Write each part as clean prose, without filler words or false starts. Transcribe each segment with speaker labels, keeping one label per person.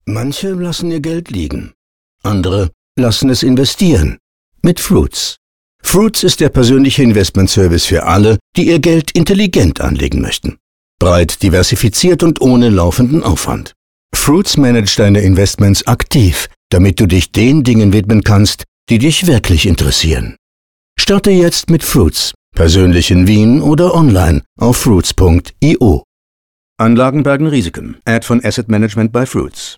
Speaker 1: Manche lassen ihr Geld liegen. Andere lassen es investieren. Mit Fruits. Fruits ist der persönliche Investmentservice für alle, die ihr Geld intelligent anlegen möchten. Breit diversifiziert und ohne laufenden Aufwand. Fruits managt deine Investments aktiv, damit du dich den Dingen widmen kannst, die dich wirklich interessieren. Starte jetzt mit Fruits, persönlich in Wien oder online auf fruits.io. Anlagen bergen Risiken. Ad von Asset Management by Fruits.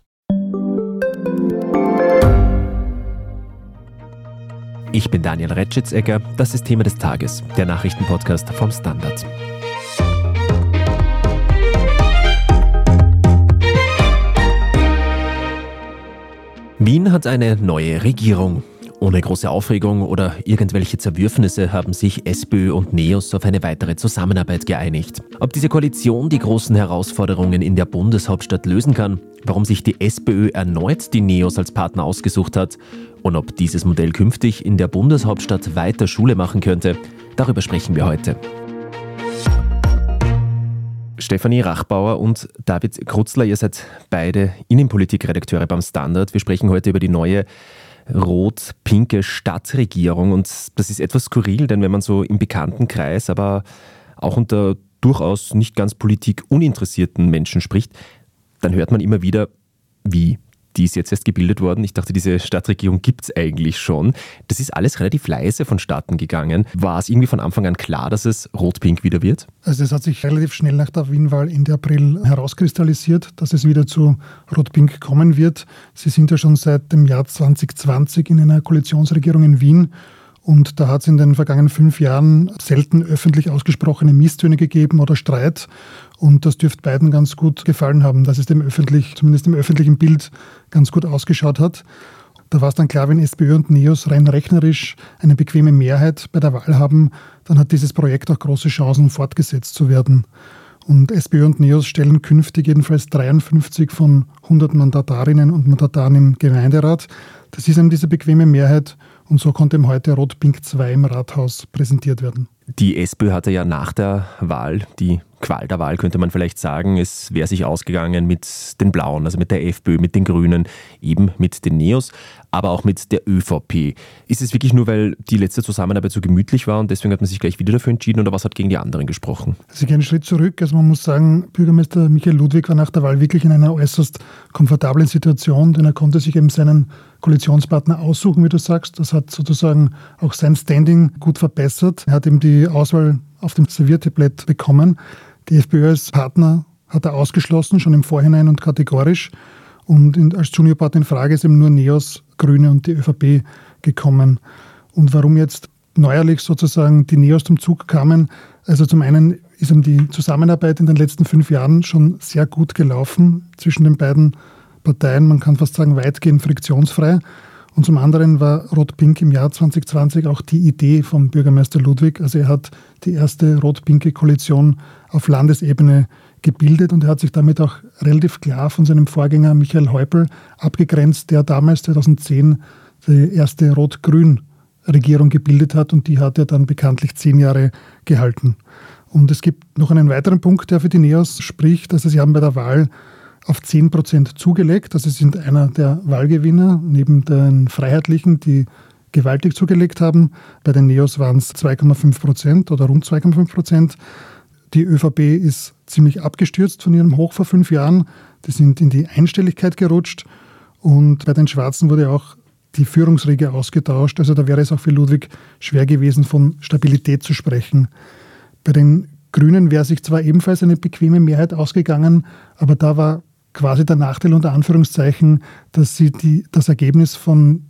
Speaker 2: Ich bin Daniel Retschitz-Egger, das ist Thema des Tages, der Nachrichtenpodcast vom Standard. Wien hat eine neue Regierung. Ohne große Aufregung oder irgendwelche Zerwürfnisse haben sich SPÖ und NEOS auf eine weitere Zusammenarbeit geeinigt. Ob diese Koalition die großen Herausforderungen in der Bundeshauptstadt lösen kann, warum sich die SPÖ erneut die NEOS als Partner ausgesucht hat und ob dieses Modell künftig in der Bundeshauptstadt weiter Schule machen könnte, darüber sprechen wir heute. Stefanie Rachbauer und David Krutzler, ihr seid beide Innenpolitikredakteure beim Standard. Wir sprechen heute über die neue rot-pinke Stadtregierung und das ist etwas skurril, denn wenn man so im Bekanntenkreis, aber auch unter durchaus nicht ganz politikuninteressierten Menschen spricht, dann hört man immer wieder, wie, die ist jetzt erst gebildet worden. Ich dachte, diese Stadtregierung gibt es eigentlich schon. Das ist alles relativ leise vonstatten gegangen. War es irgendwie von Anfang an klar, dass es rot-pink wieder wird?
Speaker 3: Also es hat sich relativ schnell nach der Wien-Wahl Ende April herauskristallisiert, dass es wieder zu rot-pink kommen wird. Sie sind ja schon seit dem Jahr 2020 in einer Koalitionsregierung in Wien. Und da hat es in den vergangenen 5 Jahren selten öffentlich ausgesprochene Misstöne gegeben oder Streit. Und das dürfte beiden ganz gut gefallen haben, dass es zumindest im öffentlichen Bild ganz gut ausgeschaut hat. Da war es dann klar, wenn SPÖ und NEOS rein rechnerisch eine bequeme Mehrheit bei der Wahl haben, dann hat dieses Projekt auch große Chancen, fortgesetzt zu werden. Und SPÖ und NEOS stellen künftig jedenfalls 53 von 100 Mandatarinnen und Mandataren im Gemeinderat. Das ist eben diese bequeme Mehrheit. Und so konnte ihm heute Rot-Pink 2 im Rathaus präsentiert werden.
Speaker 2: Die SPÖ hatte ja nach der Wahl, die Qual der Wahl könnte man vielleicht sagen, es wäre sich ausgegangen mit den Blauen, also mit der FPÖ, mit den Grünen, eben mit den NEOS, aber auch mit der ÖVP. Ist es wirklich nur, weil die letzte Zusammenarbeit so gemütlich war und deswegen hat man sich gleich wieder dafür entschieden oder was hat gegen die anderen gesprochen?
Speaker 3: Also ich gehe einen Schritt zurück. Also man muss sagen, Bürgermeister Michael Ludwig war nach der Wahl wirklich in einer äußerst komfortablen Situation, denn er konnte sich eben seinen Koalitionspartner aussuchen, wie du sagst. Das hat sozusagen auch sein Standing gut verbessert. Er hat eben die Auswahl auf dem Serviertablett bekommen. Die FPÖ als Partner hat er ausgeschlossen, schon im Vorhinein und kategorisch. Und als Juniorpartner in Frage ist eben nur NEOS, Grüne und die ÖVP gekommen. Und warum jetzt neuerlich sozusagen die NEOS zum Zug kamen? Also zum einen ist eben die Zusammenarbeit in den letzten 5 Jahren schon sehr gut gelaufen zwischen den beiden Parteien. Man kann fast sagen, weitgehend friktionsfrei. Und zum anderen war Rot-Pink im Jahr 2020 auch die Idee vom Bürgermeister Ludwig. Also er hat die erste rot-pinke Koalition auf Landesebene gebildet und er hat sich damit auch relativ klar von seinem Vorgänger Michael Häupl abgegrenzt, der damals 2010 die erste Rot-Grün-Regierung gebildet hat und die hat er dann bekanntlich 10 Jahre gehalten. Und es gibt noch einen weiteren Punkt, der für die NEOS spricht. Also sie haben bei der Wahl auf 10% zugelegt. Also sie sind einer der Wahlgewinner, neben den Freiheitlichen, die gewaltig zugelegt haben. Bei den NEOS waren es 2,5% oder rund 2,5%. Die ÖVP ist ziemlich abgestürzt von ihrem Hoch vor 5 Jahren. Die sind in die Einstelligkeit gerutscht. Und bei den Schwarzen wurde auch die Führungsriege ausgetauscht. Also da wäre es auch für Ludwig schwer gewesen, von Stabilität zu sprechen. Bei den Grünen wäre sich zwar ebenfalls eine bequeme Mehrheit ausgegangen, aber da war quasi der Nachteil unter Anführungszeichen, dass sie das Ergebnis von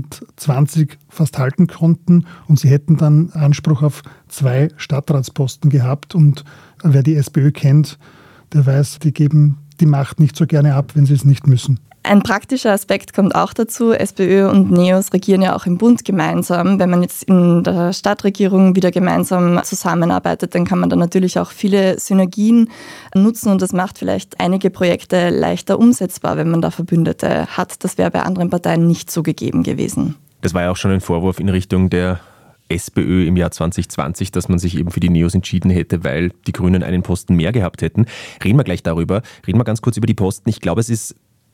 Speaker 3: 2020 fast halten konnten und sie hätten dann Anspruch auf 2 Stadtratsposten gehabt. Und wer die SPÖ kennt, der weiß, die geben die Macht nicht so gerne ab, wenn sie es nicht müssen.
Speaker 4: Ein praktischer Aspekt kommt auch dazu. SPÖ und NEOS regieren ja auch im Bund gemeinsam. Wenn man jetzt in der Stadtregierung wieder gemeinsam zusammenarbeitet, dann kann man da natürlich auch viele Synergien nutzen und das macht vielleicht einige Projekte leichter umsetzbar, wenn man da Verbündete hat. Das wäre bei anderen Parteien nicht so gegeben gewesen.
Speaker 2: Das war ja auch schon ein Vorwurf in Richtung der SPÖ im Jahr 2020, dass man sich eben für die NEOS entschieden hätte, weil die Grünen einen Posten mehr gehabt hätten. Reden wir gleich darüber. Reden wir ganz kurz über die Posten. Ich glaube, es ist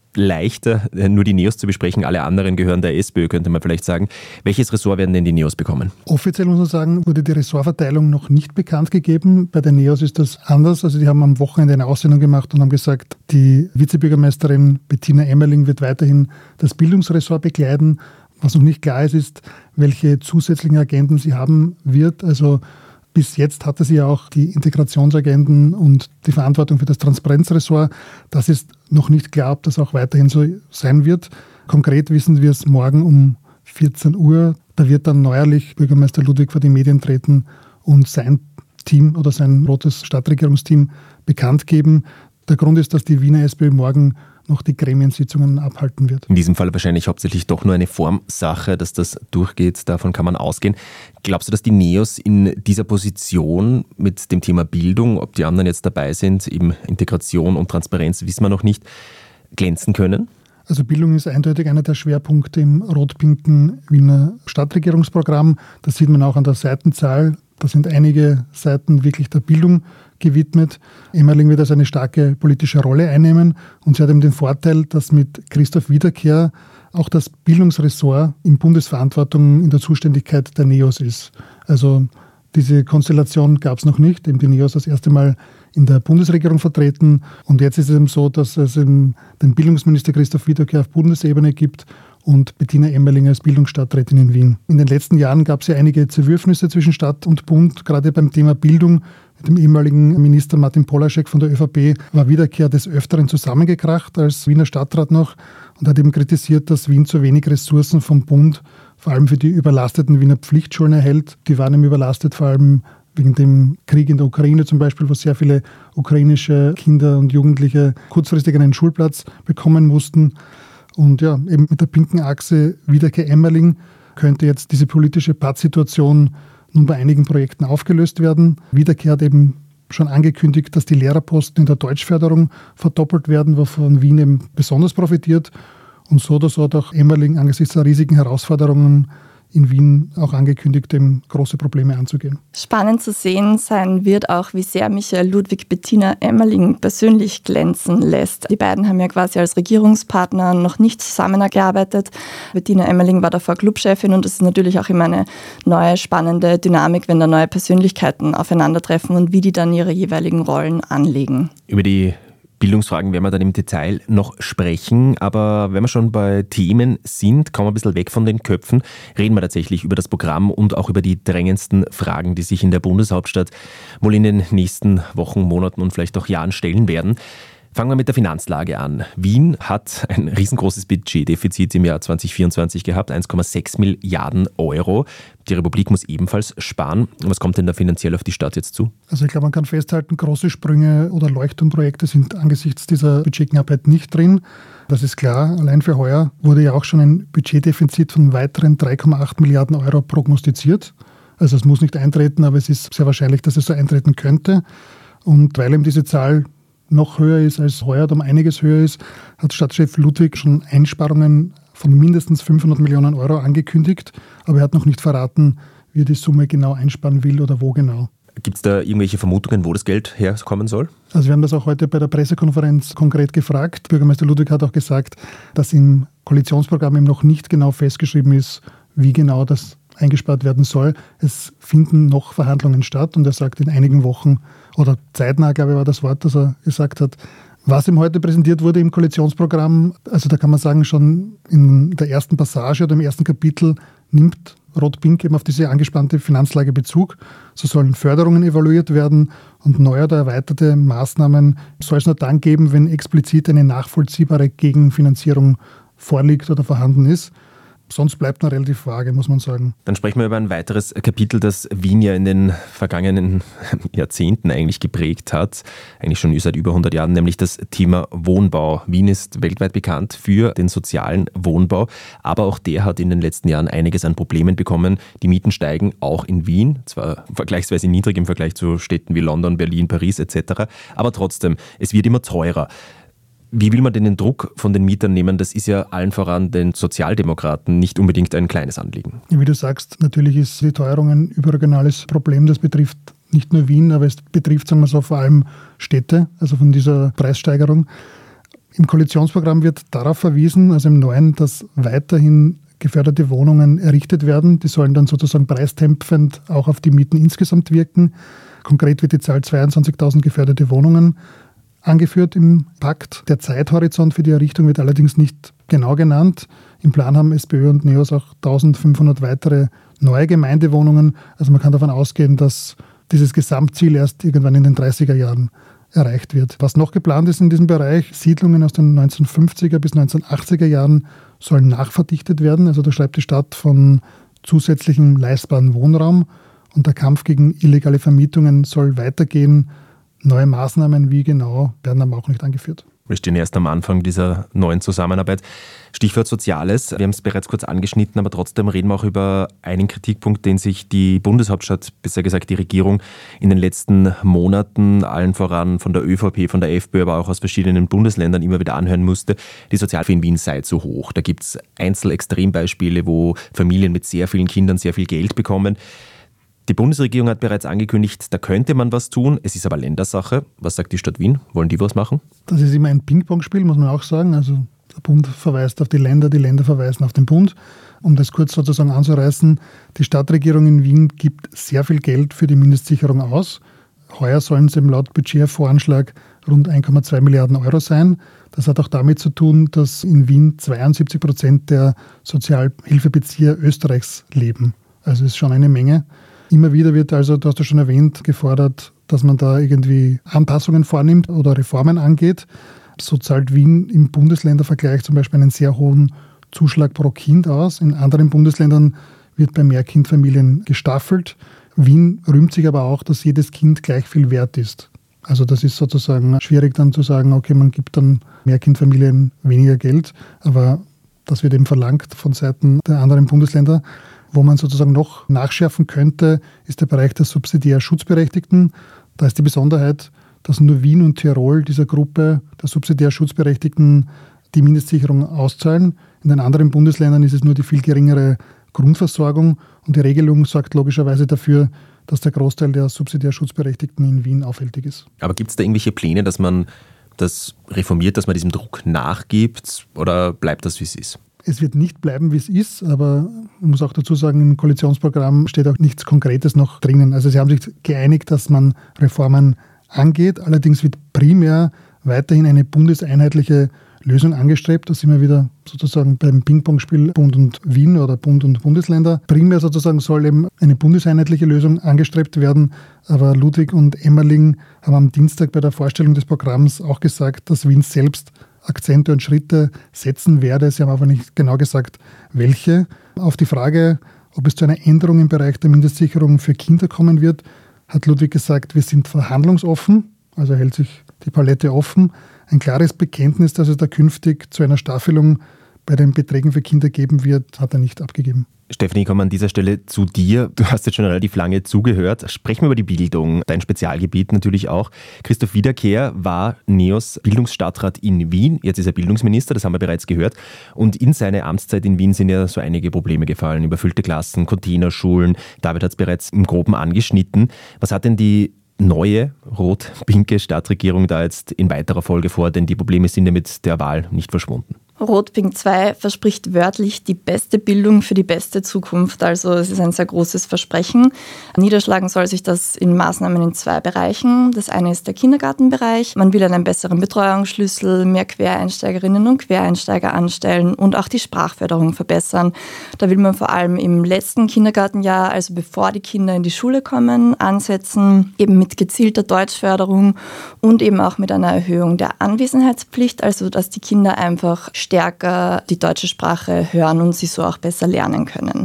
Speaker 2: leichter, nur die NEOS zu besprechen. Alle anderen gehören der SPÖ, könnte man vielleicht sagen. Welches Ressort werden denn die NEOS bekommen?
Speaker 3: Offiziell muss man sagen, wurde die Ressortverteilung noch nicht bekannt gegeben. Bei der NEOS ist das anders. Also die haben am Wochenende eine Aussendung gemacht und haben gesagt, die Vizebürgermeisterin Bettina Emmerling wird weiterhin das Bildungsressort bekleiden. Was noch nicht klar ist, ist, welche zusätzlichen Agenden sie haben wird. Also bis jetzt hatte sie ja auch die Integrationsagenden und die Verantwortung für das Transparenzressort. Das ist noch nicht klar, ob das auch weiterhin so sein wird. Konkret wissen wir es morgen um 14 Uhr. Da wird dann neuerlich Bürgermeister Ludwig vor die Medien treten und sein Team oder sein rotes Stadtregierungsteam bekannt geben. Der Grund ist, dass die Wiener SPÖ morgen noch die Gremiensitzungen abhalten wird.
Speaker 2: In diesem Fall wahrscheinlich hauptsächlich doch nur eine Formsache, dass das durchgeht. Davon kann man ausgehen. Glaubst du, dass die NEOS in dieser Position mit dem Thema Bildung, ob die anderen jetzt dabei sind, eben Integration und Transparenz, wissen wir noch nicht, glänzen können?
Speaker 3: Also Bildung ist eindeutig einer der Schwerpunkte im rot-pinken Wiener Stadtregierungsprogramm. Das sieht man auch an der Seitenzahl. Da sind einige Seiten wirklich der Bildung gewidmet. Emmerling wird also eine starke politische Rolle einnehmen und sie hat eben den Vorteil, dass mit Christoph Wiederkehr auch das Bildungsressort in Bundesverantwortung in der Zuständigkeit der NEOS ist. Also diese Konstellation gab es noch nicht, eben die NEOS das erste Mal in der Bundesregierung vertreten und jetzt ist es eben so, dass es eben den Bildungsminister Christoph Wiederkehr auf Bundesebene gibt und Bettina Emmerling als Bildungsstadträtin in Wien. In den letzten Jahren gab es ja einige Zerwürfnisse zwischen Stadt und Bund, gerade beim Thema Bildung. Mit dem ehemaligen Minister Martin Polaschek von der ÖVP war Wiederkehr des Öfteren zusammengekracht als Wiener Stadtrat noch und hat eben kritisiert, dass Wien zu wenig Ressourcen vom Bund, vor allem für die überlasteten Wiener Pflichtschulen erhält. Die waren eben überlastet, vor allem wegen dem Krieg in der Ukraine zum Beispiel, wo sehr viele ukrainische Kinder und Jugendliche kurzfristig einen Schulplatz bekommen mussten. Und ja, eben mit der pinken Achse Wiederkehr-Emmerling könnte jetzt diese politische Pattsituation nun bei einigen Projekten aufgelöst werden. Wiederkehr hat eben schon angekündigt, dass die Lehrerposten in der Deutschförderung verdoppelt werden, wovon Wien eben besonders profitiert. Und so oder so hat auch Emmerling angesichts der riesigen Herausforderungen in Wien auch angekündigt, eben große Probleme anzugehen.
Speaker 4: Spannend zu sehen sein wird auch, wie sehr Michael Ludwig Bettina Emmerling persönlich glänzen lässt. Die beiden haben ja quasi als Regierungspartner noch nicht zusammengearbeitet. Bettina Emmerling war davor Clubchefin und es ist natürlich auch immer eine neue, spannende Dynamik, wenn da neue Persönlichkeiten aufeinandertreffen und wie die dann ihre jeweiligen Rollen anlegen.
Speaker 2: Über die Bildungsfragen werden wir dann im Detail noch sprechen, aber wenn wir schon bei Themen sind, kommen wir ein bisschen weg von den Köpfen, reden wir tatsächlich über das Programm und auch über die drängendsten Fragen, die sich in der Bundeshauptstadt wohl in den nächsten Wochen, Monaten und vielleicht auch Jahren stellen werden. Fangen wir mit der Finanzlage an. Wien hat ein riesengroßes Budgetdefizit im Jahr 2024 gehabt, 1,6 Milliarden Euro. Die Republik muss ebenfalls sparen. Was kommt denn da finanziell auf die Stadt jetzt zu?
Speaker 3: Also ich glaube, man kann festhalten, große Sprünge oder Leuchtturmprojekte sind angesichts dieser Budgetknappheit nicht drin. Das ist klar. Allein für heuer wurde ja auch schon ein Budgetdefizit von weiteren 3,8 Milliarden Euro prognostiziert. Also es muss nicht eintreten, aber es ist sehr wahrscheinlich, dass es so eintreten könnte. Und weil eben diese Zahl noch höher ist als heuer oder um einiges höher ist, hat Stadtchef Ludwig schon Einsparungen von mindestens 500 Millionen Euro angekündigt, aber er hat noch nicht verraten, wie er die Summe genau einsparen will oder wo genau.
Speaker 2: Gibt es da irgendwelche Vermutungen, wo das Geld herkommen soll?
Speaker 3: Also wir haben das auch heute bei der Pressekonferenz konkret gefragt. Bürgermeister Ludwig hat auch gesagt, dass im Koalitionsprogramm eben noch nicht genau festgeschrieben ist, wie genau das eingespart werden soll. Es finden noch Verhandlungen statt und er sagt in einigen Wochen oder zeitnah, glaube ich, war das Wort, das er gesagt hat. Was ihm heute präsentiert wurde im Koalitionsprogramm, also da kann man sagen, schon in der ersten Passage oder im ersten Kapitel nimmt Rot-Pink eben auf diese angespannte Finanzlage Bezug. So sollen Förderungen evaluiert werden und neue oder erweiterte Maßnahmen soll es nur dann geben, wenn explizit eine nachvollziehbare Gegenfinanzierung vorliegt oder vorhanden ist. Sonst bleibt noch relativ vage, muss man sagen.
Speaker 2: Dann sprechen wir über ein weiteres Kapitel, das Wien ja in den vergangenen Jahrzehnten eigentlich geprägt hat. Eigentlich schon seit über 100 Jahren, nämlich das Thema Wohnbau. Wien ist weltweit bekannt für den sozialen Wohnbau, aber auch der hat in den letzten Jahren einiges an Problemen bekommen. Die Mieten steigen auch in Wien, zwar vergleichsweise niedrig im Vergleich zu Städten wie London, Berlin, Paris etc., aber trotzdem, es wird immer teurer. Wie will man denn den Druck von den Mietern nehmen? Das ist ja allen voran den Sozialdemokraten nicht unbedingt ein kleines Anliegen.
Speaker 3: Wie du sagst, natürlich ist die Teuerung ein überregionales Problem. Das betrifft nicht nur Wien, aber es betrifft, sagen wir so, vor allem Städte, also von dieser Preissteigerung. Im Koalitionsprogramm wird darauf verwiesen, also im neuen, dass weiterhin geförderte Wohnungen errichtet werden. Die sollen dann sozusagen preisdämpfend auch auf die Mieten insgesamt wirken. Konkret wird die Zahl 22.000 geförderte Wohnungen angeführt im Pakt. Der Zeithorizont für die Errichtung wird allerdings nicht genau genannt. Im Plan haben SPÖ und NEOS auch 1.500 weitere neue Gemeindewohnungen. Also man kann davon ausgehen, dass dieses Gesamtziel erst irgendwann in den 30er Jahren erreicht wird. Was noch geplant ist in diesem Bereich, Siedlungen aus den 1950er bis 1980er Jahren sollen nachverdichtet werden. Also da schreibt die Stadt von zusätzlichem leistbaren Wohnraum und der Kampf gegen illegale Vermietungen soll weitergehen. Neue Maßnahmen, wie genau, werden aber auch nicht angeführt.
Speaker 2: Wir stehen erst am Anfang dieser neuen Zusammenarbeit. Stichwort Soziales. Wir haben es bereits kurz angeschnitten, aber trotzdem reden wir auch über einen Kritikpunkt, den sich die Bundeshauptstadt, besser gesagt die Regierung, in den letzten Monaten, allen voran von der ÖVP, von der FPÖ, aber auch aus verschiedenen Bundesländern immer wieder anhören musste. Die Sozialhilfe in Wien sei zu hoch. Da gibt es Einzelextrembeispiele, wo Familien mit sehr vielen Kindern sehr viel Geld bekommen. Die Bundesregierung hat bereits angekündigt, da könnte man was tun. Es ist aber Ländersache. Was sagt die Stadt Wien? Wollen die was machen?
Speaker 3: Das ist immer ein Ping-Pong-Spiel, muss man auch sagen. Also der Bund verweist auf die Länder verweisen auf den Bund. Um das kurz sozusagen anzureißen, die Stadtregierung in Wien gibt sehr viel Geld für die Mindestsicherung aus. Heuer sollen es eben laut Budgetvoranschlag rund 1,2 Milliarden Euro sein. Das hat auch damit zu tun, dass in Wien 72% der Sozialhilfebezieher Österreichs leben. Also ist schon eine Menge. Immer wieder wird also, du hast ja schon erwähnt, gefordert, dass man da irgendwie Anpassungen vornimmt oder Reformen angeht. So zahlt Wien im Bundesländervergleich zum Beispiel einen sehr hohen Zuschlag pro Kind aus. In anderen Bundesländern wird bei Mehrkindfamilien gestaffelt. Wien rühmt sich aber auch, dass jedes Kind gleich viel wert ist. Also das ist sozusagen schwierig dann zu sagen, okay, man gibt dann Mehrkindfamilien weniger Geld, aber das wird eben verlangt von Seiten der anderen Bundesländer. Wo man sozusagen noch nachschärfen könnte, ist der Bereich der subsidiär Schutzberechtigten. Da ist die Besonderheit, dass nur Wien und Tirol dieser Gruppe der subsidiär Schutzberechtigten die Mindestsicherung auszahlen. In den anderen Bundesländern ist es nur die viel geringere Grundversorgung und die Regelung sorgt logischerweise dafür, dass der Großteil der subsidiär Schutzberechtigten in Wien aufhältig ist.
Speaker 2: Aber gibt es da irgendwelche Pläne, dass man das reformiert, dass man diesem Druck nachgibt oder bleibt das, wie es ist?
Speaker 3: Es wird nicht bleiben, wie es ist, aber man muss auch dazu sagen, im Koalitionsprogramm steht auch nichts Konkretes noch drinnen. Also sie haben sich geeinigt, dass man Reformen angeht. Allerdings wird primär weiterhin eine bundeseinheitliche Lösung angestrebt. Da sind wir wieder sozusagen beim Ping-Pong-Spiel Bund und Wien oder Bund und Bundesländer. Primär sozusagen soll eben eine bundeseinheitliche Lösung angestrebt werden. Aber Ludwig und Emmerling haben am Dienstag bei der Vorstellung des Programms auch gesagt, dass Wien selbst Akzente und Schritte setzen werde. Sie haben aber nicht genau gesagt, welche. Auf die Frage, ob es zu einer Änderung im Bereich der Mindestsicherung für Kinder kommen wird, hat Ludwig gesagt, wir sind verhandlungsoffen, also hält sich die Palette offen. Ein klares Bekenntnis, dass es da künftig zu einer Staffelung bei den Beträgen für Kinder geben wird, hat er nicht abgegeben.
Speaker 2: Stefanie, ich komme an dieser Stelle zu dir. Du hast jetzt schon relativ lange zugehört. Sprechen wir über die Bildung, dein Spezialgebiet natürlich auch. Christoph Wiederkehr war NEOS Bildungsstadtrat in Wien. Jetzt ist er Bildungsminister, das haben wir bereits gehört. Und in seine Amtszeit in Wien sind ja so einige Probleme gefallen. Überfüllte Klassen, Containerschulen. David hat es bereits im Groben angeschnitten. Was hat denn die neue rot-pinke Stadtregierung da jetzt in weiterer Folge vor? Denn die Probleme sind ja mit der Wahl nicht verschwunden.
Speaker 4: Rot-Pink 2 verspricht wörtlich die beste Bildung für die beste Zukunft. Also es ist ein sehr großes Versprechen. Niederschlagen soll sich das in Maßnahmen in 2 Bereichen. Das eine ist der Kindergartenbereich. Man will einen besseren Betreuungsschlüssel, mehr Quereinsteigerinnen und Quereinsteiger anstellen und auch die Sprachförderung verbessern. Da will man vor allem im letzten Kindergartenjahr, also bevor die Kinder in die Schule kommen, ansetzen, eben mit gezielter Deutschförderung und eben auch mit einer Erhöhung der Anwesenheitspflicht, also dass die Kinder einfach stärker die deutsche Sprache hören und sie so auch besser lernen können.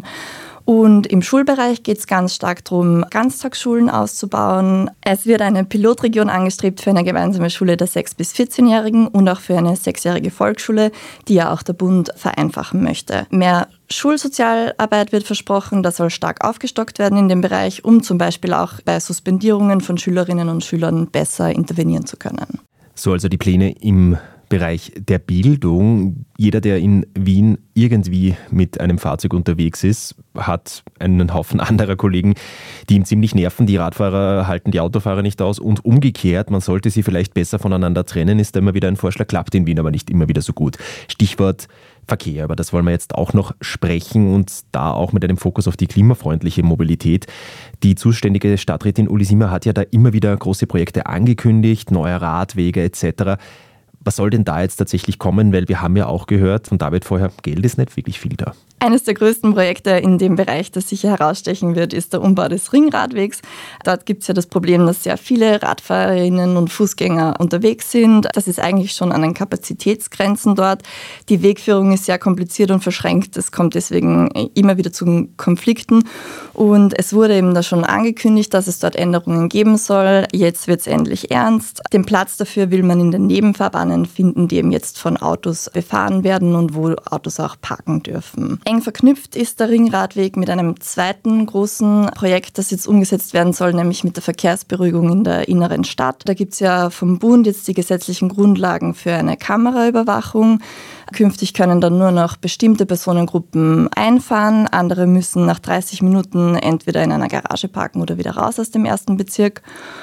Speaker 4: Und im Schulbereich geht es ganz stark darum, Ganztagsschulen auszubauen. Es wird eine Pilotregion angestrebt für eine gemeinsame Schule der 6- bis 14-Jährigen und auch für eine 6-jährige Volksschule, die ja auch der Bund vereinfachen möchte. Mehr Schulsozialarbeit wird versprochen, das soll stark aufgestockt werden in dem Bereich, um zum Beispiel auch bei Suspendierungen von Schülerinnen und Schülern besser intervenieren zu können.
Speaker 2: So also die Pläne im Bereich der Bildung. Jeder, der in Wien irgendwie mit einem Fahrzeug unterwegs ist, hat einen Haufen anderer Kollegen, die ihn ziemlich nerven. Die Radfahrer halten die Autofahrer nicht aus und umgekehrt, man sollte sie vielleicht besser voneinander trennen, ist da immer wieder ein Vorschlag, klappt in Wien aber nicht immer wieder so gut. Stichwort Verkehr, aber das wollen wir jetzt auch noch sprechen und da auch mit einem Fokus auf die klimafreundliche Mobilität. Die zuständige Stadträtin Uli Simmer hat ja da immer wieder große Projekte angekündigt, neue Radwege etc. Was soll denn da jetzt tatsächlich kommen? Weil wir haben ja auch gehört von David vorher, Geld ist nicht wirklich viel da.
Speaker 4: Eines der größten Projekte in dem Bereich, das sicher herausstechen wird, ist der Umbau des Ringradwegs. Dort gibt es ja das Problem, dass sehr viele Radfahrerinnen und Fußgänger unterwegs sind. Das ist eigentlich schon an den Kapazitätsgrenzen dort. Die Wegführung ist sehr kompliziert und verschränkt. Es kommt deswegen immer wieder zu Konflikten. Und es wurde eben da schon angekündigt, dass es dort Änderungen geben soll. Jetzt wird es endlich ernst. Den Platz dafür will man in den Nebenfahrbahnen finden, die eben jetzt von Autos befahren werden und wo Autos auch parken dürfen. Eng verknüpft ist der Ringradweg mit einem zweiten großen Projekt, das jetzt umgesetzt werden soll, nämlich mit der Verkehrsberuhigung in der inneren Stadt. Da gibt es ja vom Bund jetzt die gesetzlichen Grundlagen für eine Kameraüberwachung. Künftig können dann nur noch bestimmte Personengruppen einfahren. Andere müssen nach 30 Minuten entweder in einer Garage parken oder wieder raus aus dem ersten Bezirk.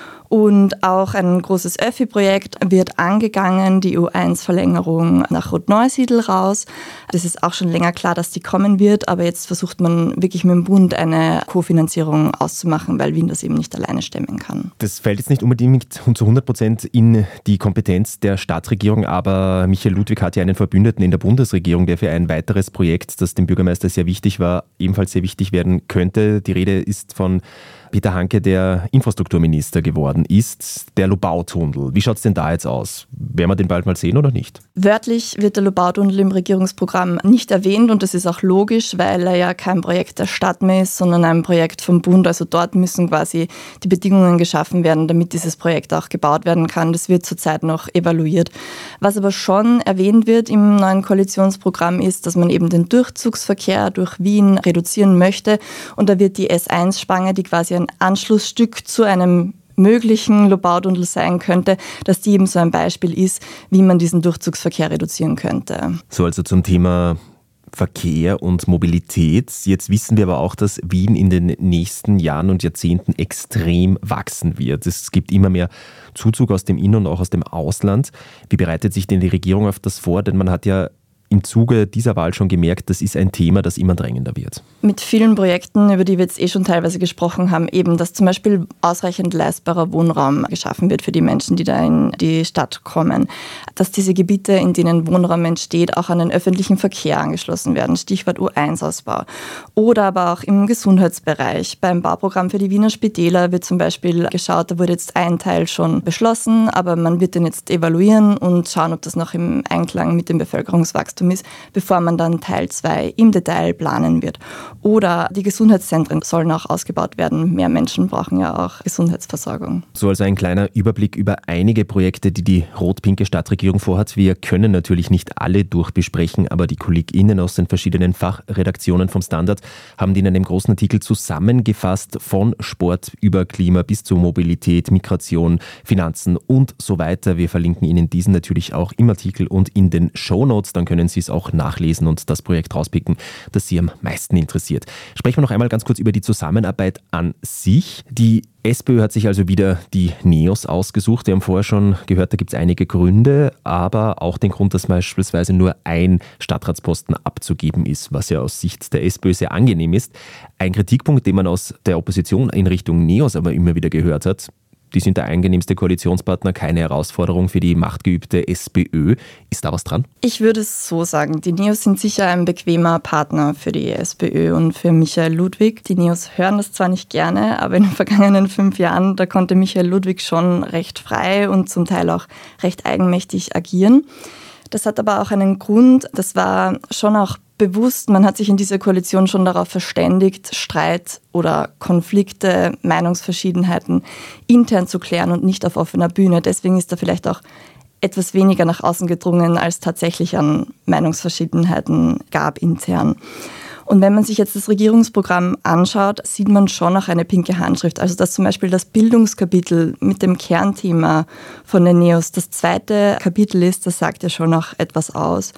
Speaker 4: Und auch ein großes Öffi-Projekt wird angegangen, die U1-Verlängerung nach Roth-Neusiedl raus. Das ist auch schon länger klar, dass die kommen wird, aber jetzt versucht man wirklich mit dem Bund eine Kofinanzierung auszumachen, weil Wien das eben nicht alleine stemmen kann.
Speaker 2: Das fällt jetzt nicht unbedingt zu 100% in die Kompetenz der Stadtregierung, aber Michael Ludwig hat ja einen Verbündeten in der Bundesregierung, der für ein weiteres Projekt, das dem Bürgermeister sehr wichtig war, ebenfalls sehr wichtig werden könnte. Die Rede ist von Peter Hanke, der Infrastrukturminister geworden ist, der Lobau-Tunnel. Wie schaut es denn da jetzt aus? Werden wir den bald mal sehen oder nicht?
Speaker 4: Wörtlich wird der Lobau-Tunnel im Regierungsprogramm nicht erwähnt und das ist auch logisch, weil er ja kein Projekt der Stadt mehr ist, sondern ein Projekt vom Bund. Also dort müssen quasi die Bedingungen geschaffen werden, damit dieses Projekt auch gebaut werden kann. Das wird zurzeit noch evaluiert. Was aber schon erwähnt wird im neuen Koalitionsprogramm ist, dass man eben den Durchzugsverkehr durch Wien reduzieren möchte und da wird die S1-Spange, die quasi ein Anschlussstück zu einem möglichen Lobau-Tunnel sein könnte, dass die eben so ein Beispiel ist, wie man diesen Durchzugsverkehr reduzieren könnte.
Speaker 2: So, also zum Thema Verkehr und Mobilität. Jetzt wissen wir aber auch, dass Wien in den nächsten Jahren und Jahrzehnten extrem wachsen wird. Es gibt immer mehr Zuzug aus dem In- und auch aus dem Ausland. Wie bereitet sich denn die Regierung auf das vor? Denn man hat ja im Zuge dieser Wahl schon gemerkt, das ist ein Thema, das immer drängender wird.
Speaker 4: Mit vielen Projekten, über die wir jetzt schon teilweise gesprochen haben, eben, dass zum Beispiel ausreichend leistbarer Wohnraum geschaffen wird für die Menschen, die da in die Stadt kommen. Dass diese Gebiete, in denen Wohnraum entsteht, auch an den öffentlichen Verkehr angeschlossen werden. Stichwort U1-Ausbau. Oder aber auch im Gesundheitsbereich. Beim Bauprogramm für die Wiener Spitäler wird zum Beispiel geschaut, da wurde jetzt ein Teil schon beschlossen, aber man wird den jetzt evaluieren und schauen, ob das noch im Einklang mit dem Bevölkerungswachstum ist, bevor man dann Teil 2 im Detail planen wird. Oder die Gesundheitszentren sollen auch ausgebaut werden. Mehr Menschen brauchen ja auch Gesundheitsversorgung.
Speaker 2: So also ein kleiner Überblick über einige Projekte, die die rot-pinke Stadtregierung vorhat. Wir können natürlich nicht alle durchbesprechen, aber die KollegInnen aus den verschiedenen Fachredaktionen vom Standard haben die in einem großen Artikel zusammengefasst, von Sport über Klima bis zu Mobilität, Migration, Finanzen und so weiter. Wir verlinken Ihnen diesen natürlich auch im Artikel und in den Shownotes. Dann können Sie es auch nachlesen und das Projekt rauspicken, das Sie am meisten interessiert. Sprechen wir noch einmal ganz kurz über die Zusammenarbeit an sich. Die SPÖ hat sich also wieder die NEOS ausgesucht. Wir haben vorher schon gehört, da gibt es einige Gründe, aber auch den Grund, dass beispielsweise nur ein Stadtratsposten abzugeben ist, was ja aus Sicht der SPÖ sehr angenehm ist. Ein Kritikpunkt, den man aus der Opposition in Richtung NEOS aber immer wieder gehört hat: die sind der angenehmste Koalitionspartner, keine Herausforderung für die machtgeübte SPÖ. Ist da was dran?
Speaker 4: Ich würde es so sagen. Die NEOS sind sicher ein bequemer Partner für die SPÖ und für Michael Ludwig. Die NEOS hören das zwar nicht gerne, aber in den vergangenen 5 Jahren, da konnte Michael Ludwig schon recht frei und zum Teil auch recht eigenmächtig agieren. Das hat aber auch einen Grund. Das war schon auch bewusst. Man hat sich in dieser Koalition schon darauf verständigt, Streit oder Konflikte, Meinungsverschiedenheiten intern zu klären und nicht auf offener Bühne. Deswegen ist da vielleicht auch etwas weniger nach außen gedrungen, als tatsächlich an Meinungsverschiedenheiten gab intern. Und wenn man sich jetzt das Regierungsprogramm anschaut, sieht man schon auch eine pinke Handschrift. Also dass zum Beispiel das Bildungskapitel mit dem Kernthema von den NEOS das zweite Kapitel ist, das sagt ja schon auch etwas aus.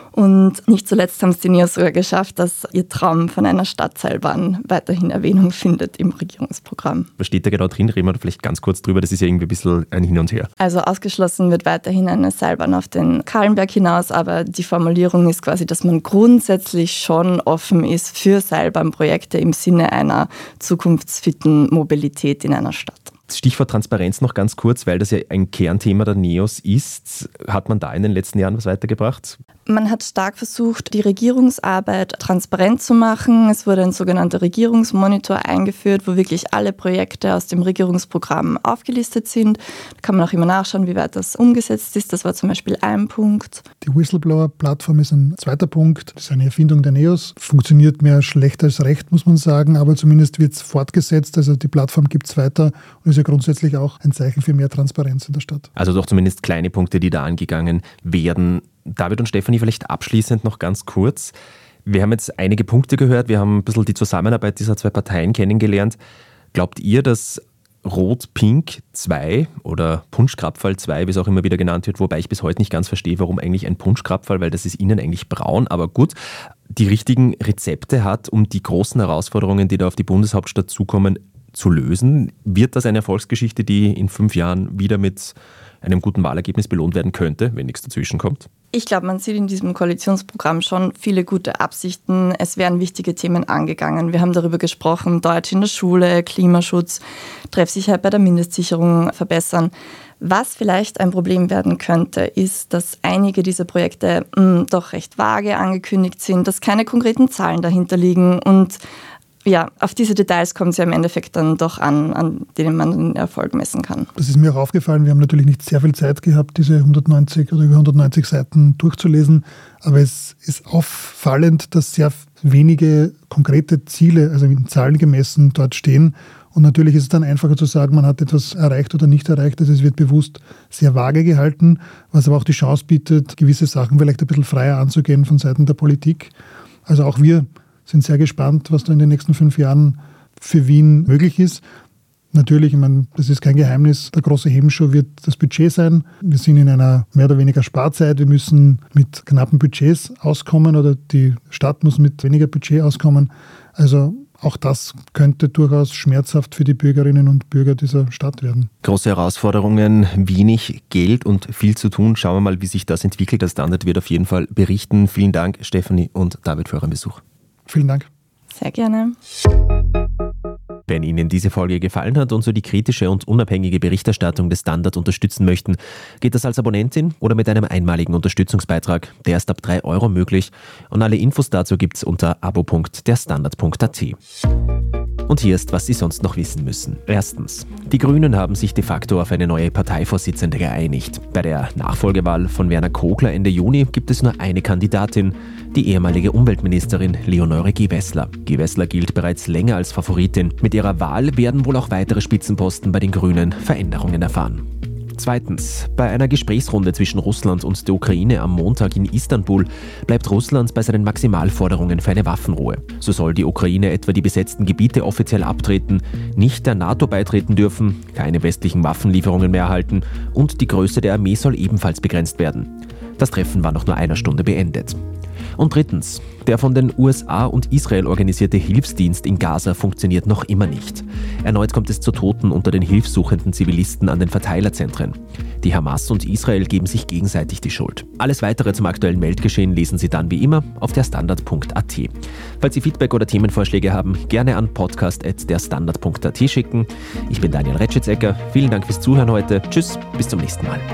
Speaker 4: Und nicht zuletzt haben es die NEOS sogar geschafft, dass ihr Traum von einer Stadtseilbahn weiterhin Erwähnung findet im Regierungsprogramm.
Speaker 2: Was steht da genau drin? Reden wir vielleicht ganz kurz drüber, das ist ja irgendwie ein bisschen ein Hin und Her.
Speaker 4: Also ausgeschlossen wird weiterhin eine Seilbahn auf den Kahlenberg hinaus, aber die Formulierung ist quasi, dass man grundsätzlich schon offen ist für Seilbahnprojekte im Sinne einer zukunftsfitten Mobilität in einer Stadt.
Speaker 2: Stichwort Transparenz noch ganz kurz, weil das ja ein Kernthema der NEOS ist. Hat man da in den letzten Jahren was weitergebracht?
Speaker 4: Man hat stark versucht, die Regierungsarbeit transparent zu machen. Es wurde ein sogenannter Regierungsmonitor eingeführt, wo wirklich alle Projekte aus dem Regierungsprogramm aufgelistet sind. Da kann man auch immer nachschauen, wie weit das umgesetzt ist. Das war zum Beispiel ein Punkt.
Speaker 3: Die Whistleblower-Plattform ist ein zweiter Punkt. Das ist eine Erfindung der NEOS. Funktioniert mehr schlecht als recht, muss man sagen, aber zumindest wird es fortgesetzt. Also die Plattform gibt es weiter und ist ja grundsätzlich auch ein Zeichen für mehr Transparenz in der Stadt.
Speaker 2: Also doch zumindest kleine Punkte, die da angegangen werden. David und Stefanie, vielleicht abschließend noch ganz kurz. Wir haben jetzt einige Punkte gehört, wir haben ein bisschen die Zusammenarbeit dieser zwei Parteien kennengelernt. Glaubt ihr, dass Rot-Pink 2 oder Punschkrapferl 2, wie es auch immer wieder genannt wird, wobei ich bis heute nicht ganz verstehe, warum eigentlich ein Punschkrapferl, weil das ist innen eigentlich braun, aber gut, die richtigen Rezepte hat, um die großen Herausforderungen, die da auf die Bundeshauptstadt zukommen, zu lösen? Wird das eine Erfolgsgeschichte, die in 5 Jahren wieder mit einem guten Wahlergebnis belohnt werden könnte, wenn nichts dazwischen kommt?
Speaker 4: Ich glaube, man sieht in diesem Koalitionsprogramm schon viele gute Absichten. Es werden wichtige Themen angegangen. Wir haben darüber gesprochen, Deutsch in der Schule, Klimaschutz, Treffsicherheit bei der Mindestsicherung verbessern. Was vielleicht ein Problem werden könnte, ist, dass einige dieser Projekte doch recht vage angekündigt sind, dass keine konkreten Zahlen dahinter liegen und ja, auf diese Details kommt es ja im Endeffekt dann doch an denen man den Erfolg messen kann.
Speaker 3: Das ist mir auch aufgefallen. Wir haben natürlich nicht sehr viel Zeit gehabt, diese 190 oder über 190 Seiten durchzulesen. Aber es ist auffallend, dass sehr wenige konkrete Ziele, also in Zahlen gemessen, dort stehen. Und natürlich ist es dann einfacher zu sagen, man hat etwas erreicht oder nicht erreicht. Also es wird bewusst sehr vage gehalten, was aber auch die Chance bietet, gewisse Sachen vielleicht ein bisschen freier anzugehen von Seiten der Politik. Also auch wir sind sehr gespannt, was da in den nächsten 5 Jahren für Wien möglich ist. Natürlich, ich meine, das ist kein Geheimnis, der große Hebenschuh wird das Budget sein. Wir sind in einer mehr oder weniger Sparzeit. Wir müssen mit knappen Budgets auskommen oder die Stadt muss mit weniger Budget auskommen. Also auch das könnte durchaus schmerzhaft für die Bürgerinnen und Bürger dieser Stadt werden.
Speaker 2: Große Herausforderungen, wenig Geld und viel zu tun. Schauen wir mal, wie sich das entwickelt. Der Standard wird auf jeden Fall berichten. Vielen Dank, Stefanie und David, für euren Besuch.
Speaker 3: Vielen Dank.
Speaker 4: Sehr gerne.
Speaker 2: Wenn Ihnen diese Folge gefallen hat und so die kritische und unabhängige Berichterstattung des Standard unterstützen möchten, geht das als Abonnentin oder mit einem einmaligen Unterstützungsbeitrag. Der ist ab 3 € möglich und alle Infos dazu gibt's unter abo.derstandard.at. Und hier ist, was Sie sonst noch wissen müssen. Erstens. Die Grünen haben sich de facto auf eine neue Parteivorsitzende geeinigt. Bei der Nachfolgewahl von Werner Kogler Ende Juni gibt es nur eine Kandidatin, die ehemalige Umweltministerin Leonore Gewessler. Gewessler gilt bereits länger als Favoritin. Mit ihrer Wahl werden wohl auch weitere Spitzenposten bei den Grünen Veränderungen erfahren. Zweitens. Bei einer Gesprächsrunde zwischen Russland und der Ukraine am Montag in Istanbul bleibt Russland bei seinen Maximalforderungen für eine Waffenruhe. So soll die Ukraine etwa die besetzten Gebiete offiziell abtreten, nicht der NATO beitreten dürfen, keine westlichen Waffenlieferungen mehr erhalten und die Größe der Armee soll ebenfalls begrenzt werden. Das Treffen war nach nur 1 Stunde beendet. Und drittens, der von den USA und Israel organisierte Hilfsdienst in Gaza funktioniert noch immer nicht. Erneut kommt es zu Toten unter den hilfssuchenden Zivilisten an den Verteilerzentren. Die Hamas und Israel geben sich gegenseitig die Schuld. Alles Weitere zum aktuellen Weltgeschehen lesen Sie dann wie immer auf derstandard.at. Falls Sie Feedback oder Themenvorschläge haben, gerne an podcast@derstandard.at schicken. Ich bin Daniel Retschitzecker. Vielen Dank fürs Zuhören heute. Tschüss, bis zum nächsten Mal.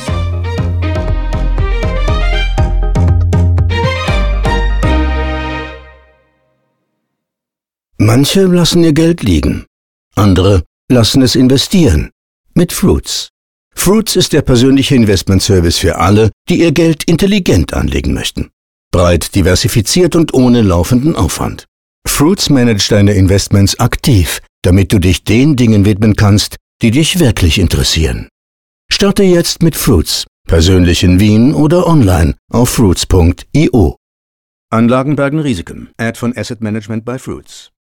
Speaker 1: Manche lassen ihr Geld liegen. Andere lassen es investieren. Mit Fruits. Fruits ist der persönliche Investmentservice für alle, die ihr Geld intelligent anlegen möchten. Breit diversifiziert und ohne laufenden Aufwand. Fruits managt deine Investments aktiv, damit du dich den Dingen widmen kannst, die dich wirklich interessieren. Starte jetzt mit Fruits. Persönlich in Wien oder online auf fruits.io. Anlagen bergen Risiken. Ad von Asset Management by Fruits.